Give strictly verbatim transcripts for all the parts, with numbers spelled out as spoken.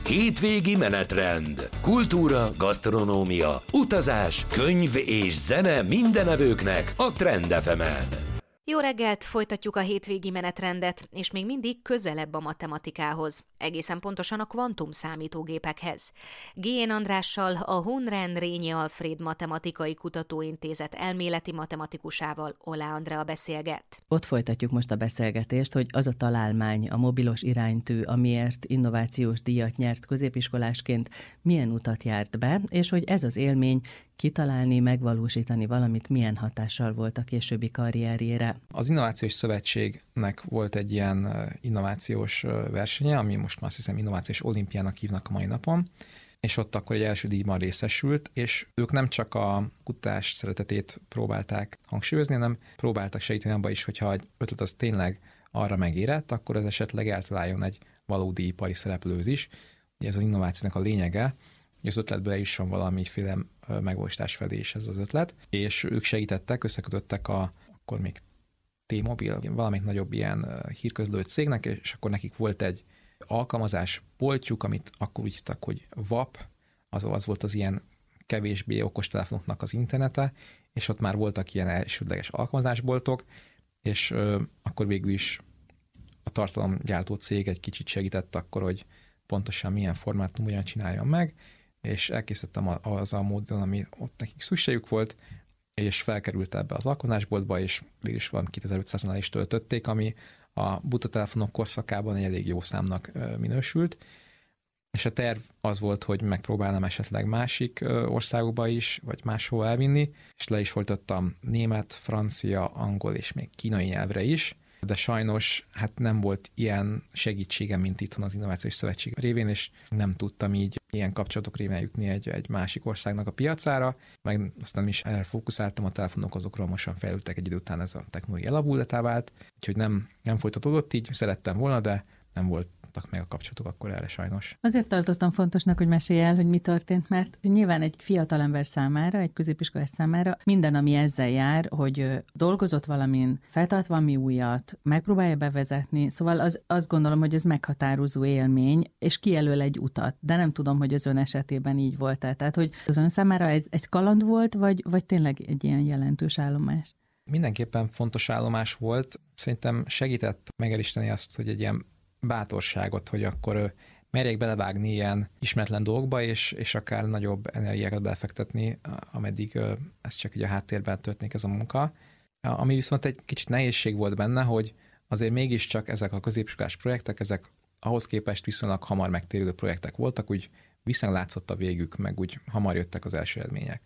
Hétvégi menetrend. Kultúra, gasztronómia, utazás, könyv és zene mindenevőknek a Trend ef emen. Jó reggelt, folytatjuk a hétvégi menetrendet, és még mindig közelebb a matematikához, egészen pontosan a kvantum számítógépekhez. G. Andrással, a Hunren Rényi Alfréd Matematikai Kutatóintézet elméleti matematikusával, Oláh Andrea beszélget. Ott folytatjuk most a beszélgetést, hogy az a találmány, a mobilos iránytű, amiért innovációs díjat nyert középiskolásként, milyen utat járt be, és hogy ez az élmény kitalálni, megvalósítani valamit milyen hatással volt a későbbi karrierjére. Az Innovációs Szövetségnek volt egy ilyen innovációs versenye, ami most már azt hiszem innovációs olimpiának hívnak a mai napon, és ott akkor egy első díjban részesült, és ők nem csak a kutatás szeretetét próbálták hangsúlyozni, hanem próbáltak segíteni abban is, hogyha egy ötlet az tényleg arra megérett, akkor ez esetleg eltaláljon egy valódi ipari szereplőhöz is. Ugye ez az innovációnak a lényege, hogy az ötletből eljusson valamiféle megvalósítás felé is ez az ötlet, és ők segítettek, összekötöttek a, akkor még T-Mobile, valamelyik nagyobb ilyen hírközlő cégnek, és akkor nekik volt egy alkalmazás boltjuk, amit akkor úgy hívtak, hogy vap, az, az volt az ilyen kevésbé okostelefonoknak az internete, és ott már voltak ilyen elsődleges alkalmazásboltok, és ö, akkor végül is a tartalomgyártó cég egy kicsit segített akkor, hogy pontosan milyen formátum ugyan csináljam meg, és elkészítettem az a módon, ami ott nekik szükségük volt, és felkerült ebbe az alkalmazásboltba, és végül is van kétezer-ötszáznál is töltötték, ami a buta telefonok korszakában egy elég jó számnak minősült, és a terv az volt, hogy megpróbálnám esetleg másik országokba is, vagy máshova elvinni, és le is folytattam német, francia, angol és még kínai nyelvre is, de sajnos hát nem volt ilyen segítségem, mint itthon az Innovációs Szövetség révén, és nem tudtam így ilyen kapcsolatok révén jutni egy, egy másik országnak a piacára, meg aztán is erre fókuszáltam, a telefonok azok romosan fejlődtek, egy idő után ez a technológia elavultá vált, úgyhogy nem, nem folytatódott így, szerettem volna, de nem volt meg a kapcsolatok akkor erre sajnos. Azért tartottam fontosnak, hogy mesélj el, hogy mi történt, mert nyilván egy fiatalember számára, egy középiskolás számára minden, ami ezzel jár, hogy dolgozott valamin, feltart valami újat, megpróbálja bevezetni, szóval az, azt gondolom, hogy ez meghatározó élmény, és kijelöl egy utat, de nem tudom, hogy az ön esetében így volt-e. Tehát, hogy az ön számára egy, egy kaland volt, vagy, vagy tényleg egy ilyen jelentős állomás? Mindenképpen fontos állomás volt. Szerintem segített megerősíteni azt, hogy egy ilyen bátorságot, hogy akkor merjék belevágni ilyen ismeretlen dolgokba, és, és akár nagyobb energiákat belefektetni, ameddig ez csak így a háttérben történik ez a munka. Ami viszont egy kicsit nehézség volt benne, hogy azért mégiscsak ezek a középiskolás projektek, ezek ahhoz képest viszonylag hamar megtérülő projektek voltak, úgy viszonylag látszott a végük, meg úgy hamar jöttek az első eredmények.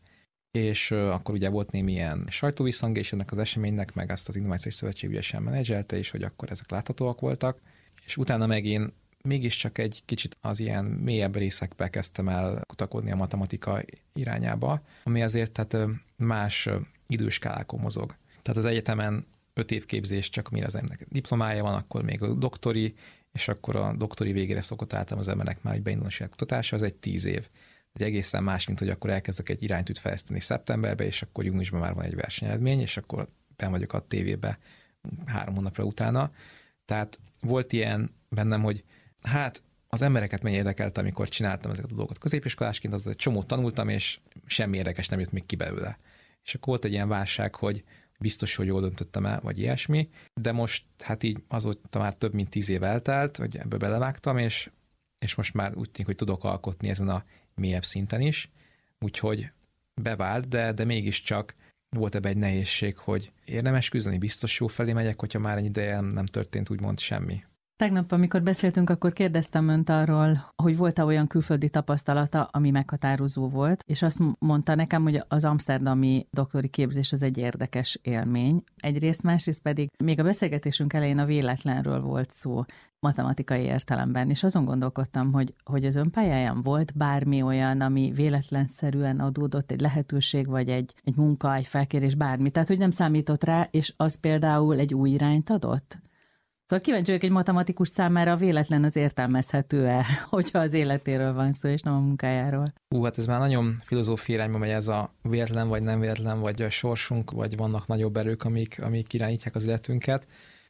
És akkor ugye volt némi ilyen sajtóvisszhangja ennek az eseménynek, meg ezt az Innovációs Szövetség ügyesen menedzselte is, hogy akkor ezek láthatóak voltak. És utána meg én mégiscsak egy kicsit az ilyen mélyebb részekbe kezdtem el kutakodni a matematika irányába, ami azért tehát más időskálákon mozog. Tehát az egyetemen öt év képzés, csak mire az embernek diplomája van, akkor még a doktori, és akkor a doktori végére szokott általában az embernek már egy beindulós kutatása, az egy tíz év. Egy egészen más, mint hogy akkor elkezdek egy iránytűt fejleszteni szeptemberbe, és akkor júniusban már van egy versenyeredmény, és akkor benn vagyok a tévébe három hónapra utána. Tehát volt ilyen bennem, hogy hát az embereket mennyi érdekelt, amikor csináltam ezeket a dolgokat középiskolásként, az egy csomót tanultam, és semmi érdekes nem jött még ki belőle. És akkor volt egy ilyen válság, hogy biztos, hogy jól döntöttem el, vagy ilyesmi, de most hát így azóta már több mint tíz év eltelt, hogy ebbe belevágtam, és, és most már úgy tűnik, hogy tudok alkotni ezen a mélyebb szinten is, úgyhogy bevált, de, de mégiscsak volt ebben egy nehézség, hogy érdemes küzdeni, biztos jó felé megyek, hogyha már egy ideje nem történt úgymond semmi. Tegnap, amikor beszéltünk, akkor kérdeztem önt arról, hogy volt-e olyan külföldi tapasztalata, ami meghatározó volt, és azt mondta nekem, hogy az amszterdami doktori képzés az egy érdekes élmény. Egyrészt, másrészt pedig még a beszélgetésünk elején a véletlenről volt szó matematikai értelemben, és azon gondolkodtam, hogy, hogy az ön pályáján volt bármi olyan, ami véletlenszerűen adódott, egy lehetőség, vagy egy, egy munka, egy felkérés, bármi. Tehát, hogy nem számított rá, és az például egy új irányt adott? Szóval kíváncsi vagyok, egy matematikus számára véletlen az értelmezhető-e, hogyha az életéről van szó, és nem a munkájáról. Hú, hát ez már nagyon filozófiai irányba megy, ez a véletlen, vagy nem véletlen, vagy a sorsunk, vagy vannak nagyobb erők, amik, amik irányítják az életünket.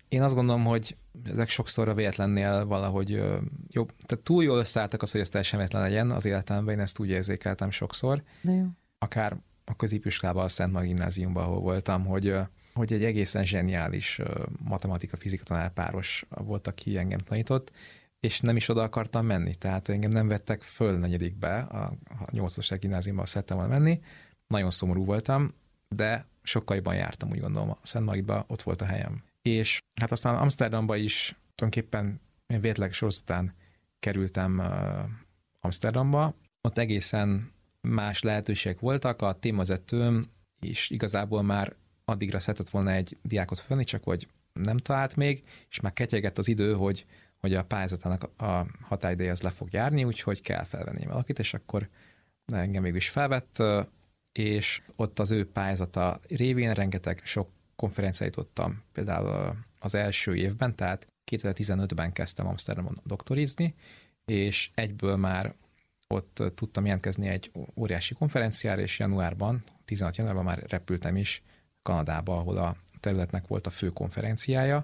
Én azt gondolom, hogy ezek sokszor a véletlennél valahogy jobb, tehát túl jól összeálltak az, hogy ez teljesen véletlen legyen az életemben, én ezt úgy érzékeltem sokszor. De jó. Akár a középiskolában, a Szent Mari Gimnáziumban, ahol voltam, hogy, hogy egy egészen zseniális matematika-fizika tanár páros volt, aki engem tanított, és nem is oda akartam menni, tehát engem nem vettek föl negyedikbe, a nyolcadik gimnáziumban szerettem volna menni, nagyon szomorú voltam, de sokkal jobban jártam, úgy gondolom, a Szent Maritban ott volt a helyem. És hát aztán Amsterdamba is tulajdonképpen vétleg sorozatán kerültem Amsterdamba, ott egészen más lehetőségek voltak, a témavezetőm is igazából már addigra szeretett volna egy diákot fölni, csak hogy nem talált még, és már ketyegett az idő, hogy, hogy a pályázatának a határideje az le fog járni, úgyhogy kell felvenni valakit, és akkor engem végül is felvett, és ott az ő pályázata révén rengeteg sok konferenciát jutottam, például az első évben, tehát kétezer-tizenötben kezdtem Amsterdamon doktorizni, és egyből már ott tudtam jelentkezni egy óriási konferenciára, és januárban, tizenhat januárban már repültem is Kanadába, ahol a területnek volt a fő konferenciája,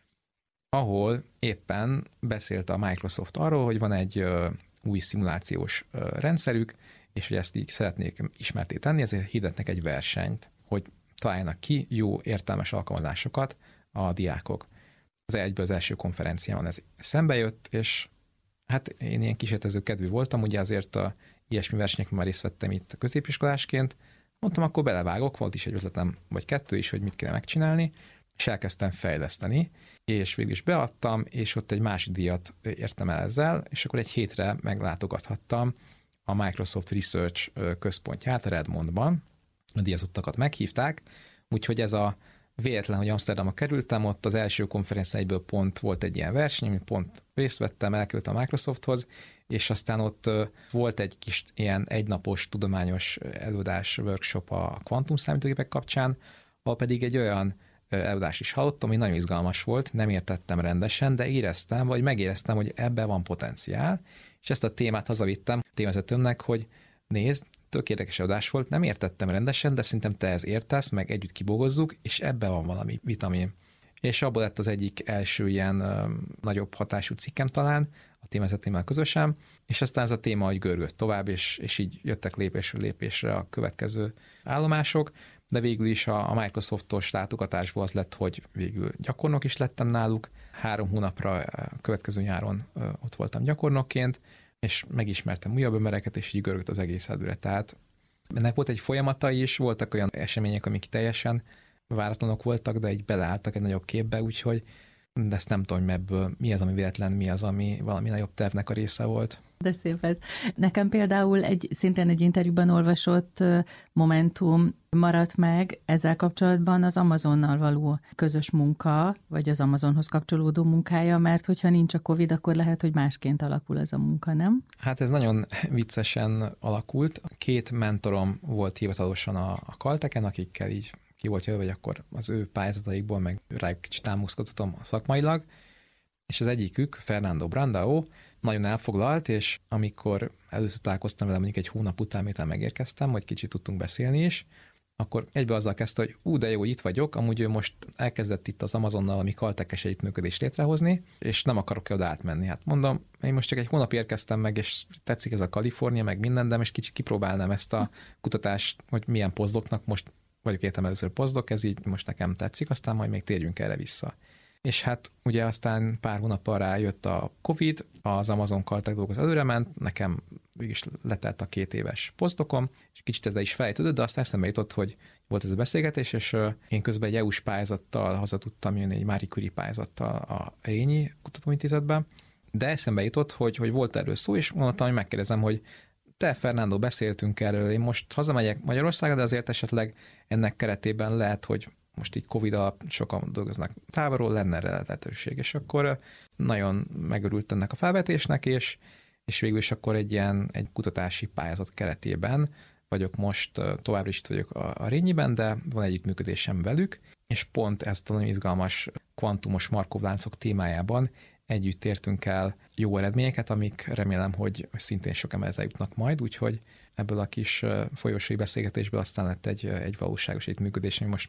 ahol éppen beszélt a Microsoft arról, hogy van egy új szimulációs rendszerük, és hogy ezt így szeretnék ismerté tenni, ezért hirdetnek egy versenyt, hogy találjanak ki jó, értelmes alkalmazásokat a diákok. Az egyből az első konferencián ez szembe jött, és hát én ilyen kísérletező kedvű voltam, ugye azért a ilyesmi versenyekben már részt vettem itt középiskolásként, mondtam, akkor belevágok, volt is egy ötletem, vagy kettő is, hogy mit kéne megcsinálni, és elkezdtem fejleszteni, és végül is beadtam, és ott egy másik díjat értem el ezzel, és akkor egy hétre meglátogathattam a Microsoft Research központját a Redmondban, a díjazottakat meghívták, úgyhogy ez a véletlen, hogy Amsterdamba kerültem, ott az első konferencia egyből pont volt egy ilyen verseny, amit pont részt vettem, elkerültem a Microsofthoz, és aztán ott volt egy kis ilyen egynapos tudományos előadás, workshop a kvantumszámítógépek kapcsán, ahol pedig egy olyan előadást is hallottam, ami nagyon izgalmas volt, nem értettem rendesen, de éreztem, vagy megéreztem, hogy ebben van potenciál, és ezt a témát hazavittem a témavezetőmnek, hogy nézd, tök érdekes adás volt, nem értettem rendesen, de szerintem te ez értesz, meg együtt kibogozzuk, és ebben van valami vitamin. És abból lett az egyik első ilyen ö, nagyobb hatású cikkem talán, a témavezetőmmel közösen, és aztán ez a téma hogy görgött tovább, és, és így jöttek lépésről lépésre a következő állomások, de végül is a, a Microsoftos látogatásból az lett, hogy végül gyakornok is lettem náluk, három hónapra a következő nyáron ö, ott voltam gyakornokként, és megismertem újabb embereket, és így görgött az egész előre. Tehát ennek volt egy folyamata is, voltak olyan események, amik teljesen váratlanok voltak, de így beleálltak egy nagyobb képbe, úgyhogy de ezt nem tudom, hogy ebből mi az, ami véletlen, mi az, ami valami nagyobb tervnek a része volt. De szép ez. Nekem például egy szintén egy interjúban olvasott momentum maradt meg ezzel kapcsolatban az Amazonnal való közös munka, vagy az Amazonhoz kapcsolódó munkája, mert hogyha nincs a Covid, akkor lehet, hogy másként alakul ez a munka, nem? Hát ez nagyon viccesen alakult. Két mentorom volt hivatalosan a, a Caltech-en, akikkel így ki volt jövő, vagy akkor az ő pályázataikból, meg rájuk kicsit támaszkodhatom szakmailag, és az egyikük, Fernando Brandao, nagyon elfoglalt, és amikor először találkoztam vele mondjuk egy hónap után, miután megérkeztem, hogy kicsit tudtunk beszélni is, akkor egyből azzal kezdte, hogy ú, de jó, hogy itt vagyok, amúgy ő most elkezdett itt az Amazonnal, ami Caltech-es együttműködést létrehozni, és nem akarok oda átmenni. Hát mondom, én most csak egy hónap érkeztem meg, és tetszik ez a Kalifornia, meg minden, de most kicsit kipróbálnám ezt a kutatást, hogy milyen pozdoknak most vagyok értem először pozdok, ez így most nekem tetszik, aztán majd még térjünk erre vissza. És hát ugye aztán pár hónappal rájött a Covid, az Amazon Caltech dolgoz előre ment, nekem mégis letelt a két éves posztokom, és kicsit ez le is fejtődött, de aztán eszembe jutott, hogy volt ez a beszélgetés, és én közben egy é u-s pályázattal haza tudtam jönni, egy Marie Curie pályázattal a Rényi Kutatóintézetben, de eszembe jutott, hogy, hogy volt erről szó, és mondtam, hogy megkérdezem, hogy te, Fernando, beszéltünk erről, én most hazamegyek Magyarországra, de azért esetleg ennek keretében lehet, hogy most így Covid alatt sokan dolgoznak távolról, lenne erre lehetőség. És akkor nagyon megörült ennek a felvetésnek, és, és végül is akkor egy ilyen egy kutatási pályázat keretében vagyok most, továbbra is itt vagyok a, a Rényiben, de van együttműködésem velük, és pont ezt a nagyon izgalmas kvantumos Markov láncok témájában együtt értünk el jó eredményeket, amik remélem, hogy szintén sok emberhez jutnak majd, úgyhogy ebből a kis folyosói beszélgetésből aztán lett egy, egy valóságos együttműködés, ami most már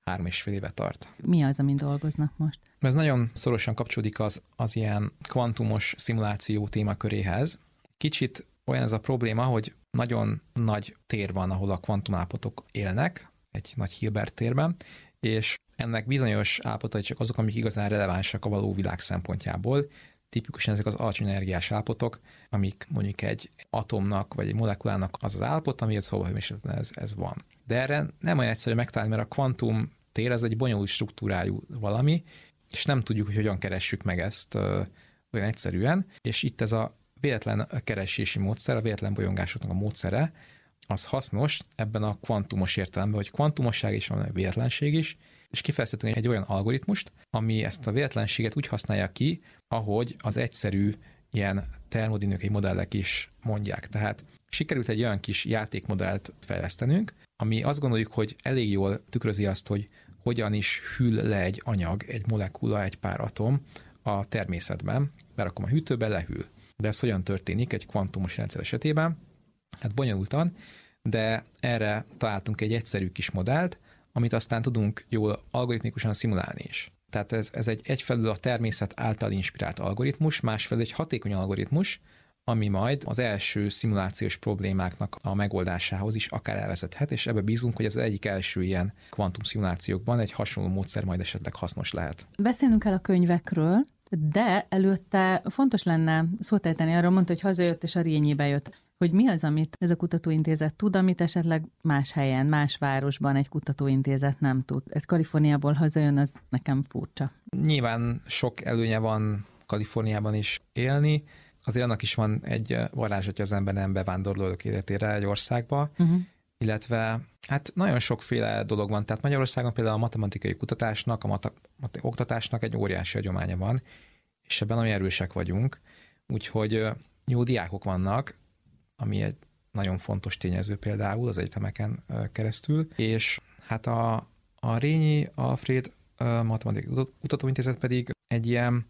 három és fél éve tart. Mi az, amin dolgoznak most? Ez nagyon szorosan kapcsolódik az, az ilyen kvantumos szimuláció témaköréhez. Kicsit olyan ez a probléma, hogy nagyon nagy tér van, ahol a kvantumállapotok élnek, egy nagy Hilbert térben, és ennek bizonyos állapotai csak azok, amik igazán relevánsak a való világ szempontjából. Tipikusan ezek az alacsony energiás állapotok, amik mondjuk egy atomnak vagy egy molekulának az az állapot, ami a szobahőmérsékleten ez, ez van. De erre nem olyan egyszerű megtalálni, mert a kvantum tér ez egy bonyolult struktúrájú valami, és nem tudjuk, hogy hogyan keressük meg ezt ö, olyan egyszerűen, és itt ez a véletlen keresési módszer, a véletlen bolyongásoknak a módszere, az hasznos ebben a kvantumos értelemben, hogy kvantumosság is van, véletlenség is, és kifejezhetünk egy olyan algoritmust, ami ezt a véletlenséget úgy használja ki, ahogy az egyszerű ilyen termodinamikai modellek is mondják. Tehát sikerült egy olyan kis játékmodellt fejlesztenünk, ami azt gondoljuk, hogy elég jól tükrözi azt, hogy hogyan is hűl le egy anyag, egy molekula, egy pár atom a természetben, berakom a hűtőbe, lehűl. De ez hogyan történik egy kvantumos rendszer esetében? Hát bonyolultan, de erre találtunk egy egyszerű kis modellt, amit aztán tudunk jól algoritmikusan szimulálni is. Tehát ez, ez egy egyfelől a természet által inspirált algoritmus, másfelől egy hatékony algoritmus, ami majd az első szimulációs problémáknak a megoldásához is akár elvezethet, és ebbe bízunk, hogy az egyik első ilyen kvantum szimulációkban egy hasonló módszer majd esetleg hasznos lehet. Beszélnünk el a könyvekről, de előtte fontos lenne szót ejteni, arról mondta, hogy hazajött és a Rényibe jött, hogy mi az, amit ez a kutatóintézet tud, amit esetleg más helyen, más városban egy kutatóintézet nem tud. Ez Kaliforniából hazajön, az nekem furcsa. Nyilván sok előnye van Kaliforniában is élni, azért annak is van egy varázsatja az ember nem bevándorlók életére egy országba, uh-huh. illetve hát nagyon sokféle dolog van. Tehát Magyarországon például a matematikai kutatásnak, a mata- oktatásnak egy óriási hagyománya van, és ebben nagyon erősek vagyunk, úgyhogy jó diákok vannak, ami egy nagyon fontos tényező például az egyetemeken keresztül, és hát a, a Rényi Alfréd Matematikai Kutatóintézet pedig egy ilyen,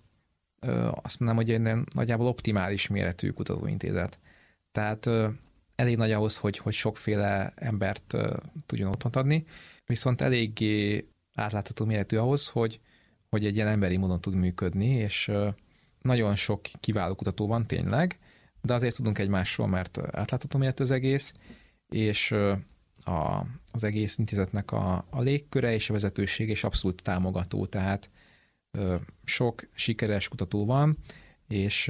azt mondanám, hogy egy nagyjából optimális méretű kutatóintézet. Tehát elég nagy ahhoz, hogy, hogy sokféle embert tudjon otthont adni, viszont eléggé átlátható méretű ahhoz, hogy, hogy egy ilyen emberi módon tud működni, és nagyon sok kiváló kutató van tényleg, de azért tudunk egymásról, mert átlátható méretű az egész, és a, az egész intézetnek a, a légköre és a vezetőség is abszolút támogató, tehát sok sikeres kutató van, és,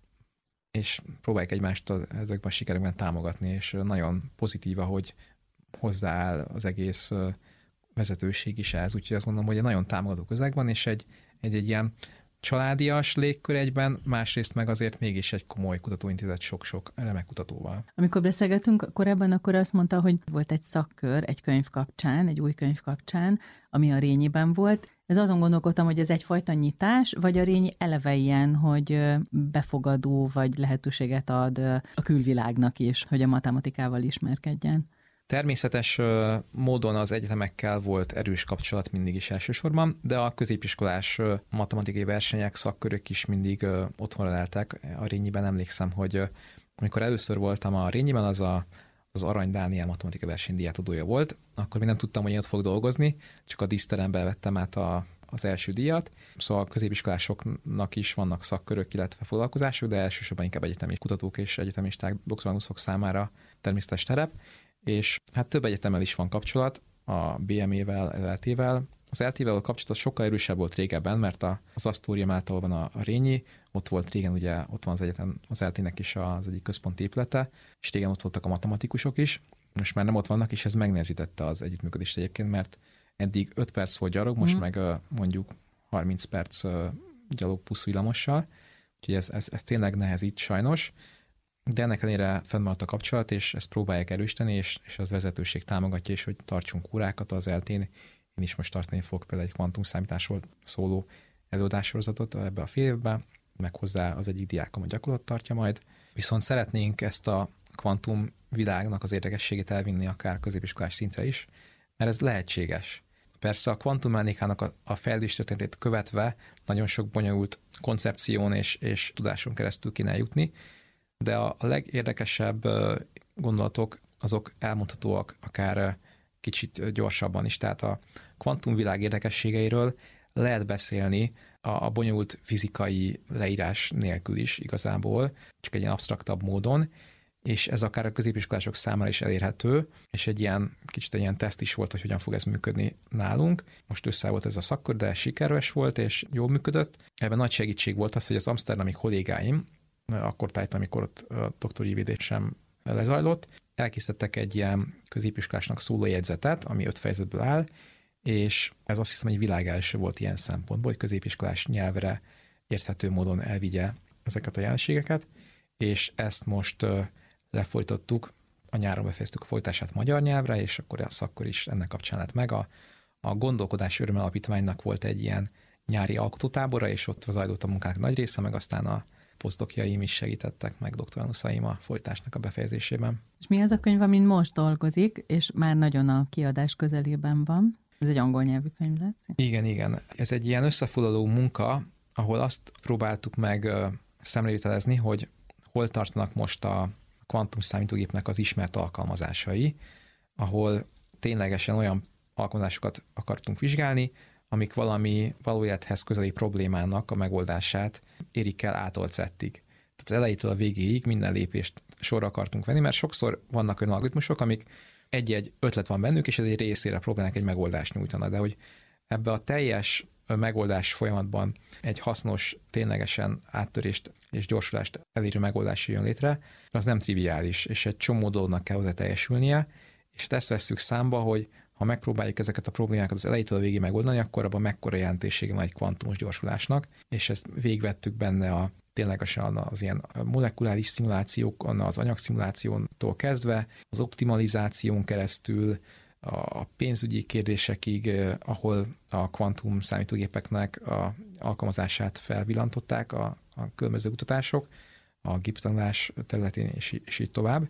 és próbáljuk egymást ezekben a sikerekben támogatni, és nagyon pozitív, hogy hozzááll az egész vezetőség is ehhez, úgyhogy azt gondolom, hogy egy nagyon támogató közeg van, és egy, egy, egy ilyen családias légkör egyben, másrészt meg azért mégis egy komoly kutatóintézet sok-sok remek kutatóval. Amikor beszélgetünk korábban, akkor azt mondta, hogy volt egy szakkör egy könyv kapcsán, egy új könyv kapcsán, ami a Rényiben volt. Ez azon gondolkodtam, hogy ez egyfajta nyitás, vagy a Rényi eleve ilyen, hogy befogadó, vagy lehetőséget ad a külvilágnak is, hogy a matematikával ismerkedjen. Természetes módon az egyetemekkel volt erős kapcsolat mindig is elsősorban, de a középiskolás matematikai versenyek, szakkörök is mindig otthonra leltek. A Rényiben emlékszem, hogy amikor először voltam a Rényiben, az a, az Arany Dániel matematikai verseny díjátadója volt, akkor még nem tudtam, hogy én ott fog dolgozni, csak a díszteremben vettem át a, az első díjat. Szóval a középiskolásoknak is vannak szakkörök, illetve foglalkozások, de elsősorban inkább egyetemi kutatók és egyetemisták, doktoranduszok számára természetes terep. És hát több egyetemmel is van kapcsolat, a bé em é-vel, az el té-vel. Az el té-vel a kapcsolat sokkal erősebb volt régebben, mert az Asztórium által van a, a Rényi, ott volt régen, ugye ott van az egyetem, az el té-nek is az egyik központi épülete, és régen ott voltak a matematikusok is, most már nem ott vannak, és ez megnehezítette az együttműködést egyébként, mert eddig öt perc volt gyalog, most mm. meg mondjuk harminc perc gyalog plusz villamossal, úgyhogy ez, ez, ez tényleg nehezít sajnos. De ennek ellenére fennmaradt a kapcsolat, és ezt próbálják erősíteni, és, és az vezetőség támogatja is, hogy tartsunk órákat az el té-n. Én is most tartani fogok például egy kvantumszámításról szóló előadássorozatot ebbe a fél évben, meg hozzá az egyik diákom a gyakorlat tartja majd. Viszont szeretnénk ezt a kvantum világnak az érdekességét elvinni akár középiskolás szintre is, mert ez lehetséges. Persze a kvantummechanikának a, a fejlődéstörténetét követve nagyon sok bonyolult koncepción és, és tudáson keresztül kéne jutni, de a legérdekesebb gondolatok azok elmondhatóak akár kicsit gyorsabban is. Tehát a kvantumvilág érdekességeiről lehet beszélni a, a bonyolult fizikai leírás nélkül is igazából, csak egy ilyen absztraktabb módon, és ez akár a középiskolások számára is elérhető, és egy ilyen kicsit egy ilyen teszt is volt, hogy hogyan fog ez működni nálunk. Most össze volt ez a szakkör, de sikeres volt, és jól működött. Ebben nagy segítség volt az, hogy az amszterdami kollégáim, akkor tájt, amikor ott a doktori védésem lezajlott, elkészítettek egy ilyen középiskolásnak szóló jegyzetet, ami öt fejezetből áll, és ez azt hiszem egy világ első volt ilyen szempontból, hogy középiskolás nyelvre érthető módon elvigye ezeket a jelenségeket, és ezt most lefordítottuk, a nyáron befejeztük a folytását magyar nyelvre, és akkor az akkor is ennek kapcsán lett meg. A, a Gondolkodás Öröme Alapítványnak volt egy ilyen nyári alkotótábora, és ott zajlott a munkák nagy része, meg aztán a posztdokjaim is segítettek, meg doktoranduszaim a folytásnak a befejezésében. És mi az a könyv, amin most dolgozik, és már nagyon a kiadás közelében van? Ez egy angol nyelvű könyv lesz? Igen, igen. Ez egy ilyen összefoglaló munka, ahol azt próbáltuk meg szemlélvitelezni, hogy hol tartanak most a kvantum számítógépnek az ismert alkalmazásai, ahol ténylegesen olyan alkalmazásokat akartunk vizsgálni, amik valami valójáthez közeli problémának a megoldását érik el ától zettig. Tehát az elejétől a végéig minden lépést sorra akartunk venni, mert sokszor vannak olyan algoritmusok, amik egy-egy ötlet van bennük, és ez egy részére a problémának egy megoldást nyújtana, de hogy ebbe a teljes megoldás folyamatban egy hasznos, ténylegesen áttörést és gyorsulást elérő megoldás jön létre, az nem triviális, és egy csomó dolognak kell hozzá teljesülnie, és ezt vesszük számba, hogy ha megpróbáljuk ezeket a problémákat az elejétől a végig megoldani, akkor abban mekkora jelentősége van egy kvantumos gyorsulásnak, és ezt végigvettük benne a ténylegesen az ilyen molekuláris szimulációkon, az anyagszimulációtól kezdve, az optimalizáción keresztül, a pénzügyi kérdésekig, ahol a kvantum számítógépeknek a alkalmazását felvillantották a, a különböző kutatások, a géptanulás területén, és, és így tovább.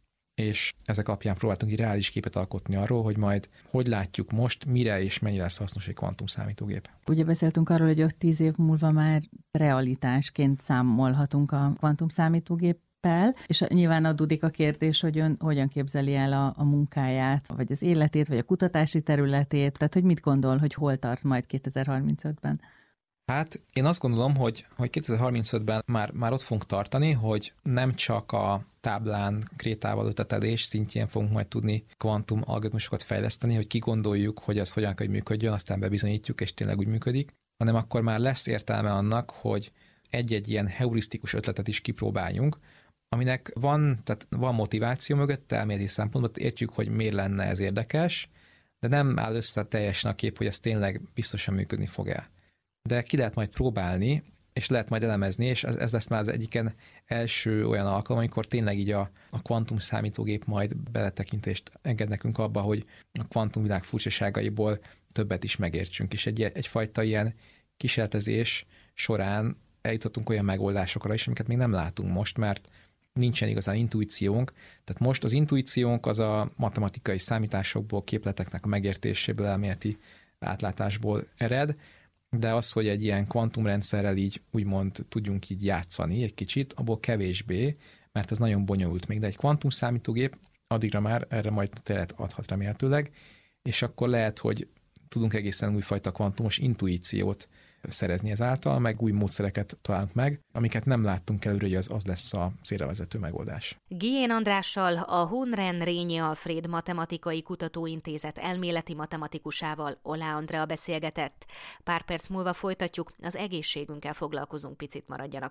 És ezek alapján próbáltunk egy reális képet alkotni arról, hogy majd hogy látjuk most, mire és mennyire lesz hasznos egy kvantum számítógép. Ugye beszéltünk arról, hogy öt-tíz év múlva már realitásként számolhatunk a kvantum számítógéppel, és nyilván adódik a kérdés, hogy ön hogyan képzeli el a, a munkáját, vagy az életét, vagy a kutatási területét, tehát hogy mit gondol, hogy hol tart majd kétezer-harmincötben? Hát én azt gondolom, hogy, hogy kétezer-harmincötben már, már ott fogunk tartani, hogy nem csak a táblán, krétával ötletelés szintjén fogunk majd tudni kvantum algoritmusokat fejleszteni, hogy kigondoljuk, hogy az hogyan kell, hogy működjön, aztán bebizonyítjuk, és tényleg úgy működik, hanem akkor már lesz értelme annak, hogy egy-egy ilyen heurisztikus ötletet is kipróbáljunk, aminek van, tehát van motiváció mögött, elméleti szempontból értjük, hogy miért lenne ez érdekes, de nem áll össze teljesen a kép, hogy ez tényleg biztosan működni fog-e. De ki lehet majd próbálni, és lehet majd elemezni, és ez, ez lesz már az egyiken első olyan alkalom, amikor tényleg így a, a kvantum számítógép majd beletekintést enged nekünk abba, hogy a kvantumvilág furcsaságaiból többet is megértsünk, és egy, egyfajta ilyen kísérletezés során eljutottunk olyan megoldásokra is, amiket még nem látunk most, mert nincsen igazán intuíciónk. Tehát most az intuíciónk az a matematikai számításokból, képleteknek a megértéséből, elméleti átlátásból ered, de az, hogy egy ilyen kvantumrendszerrel így úgymond tudjunk így játszani egy kicsit, abból kevésbé, mert ez nagyon bonyolult még, de egy kvantum számítógép addigra már erre majd teret adhat remélhetőleg, és akkor lehet, hogy tudunk egészen újfajta kvantumos intuíciót szerezni ezáltal, meg új módszereket találunk meg, amiket nem láttunk előre, hogy az, az lesz a célra vezető megoldás. Guillen Andrással, a Hohenrenne Rényi Alfréd Matematikai Kutatóintézet elméleti matematikusával Oláh Andrea beszélgetett. Pár perc múlva folytatjuk, az egészségünkkel foglalkozunk, picit maradjanak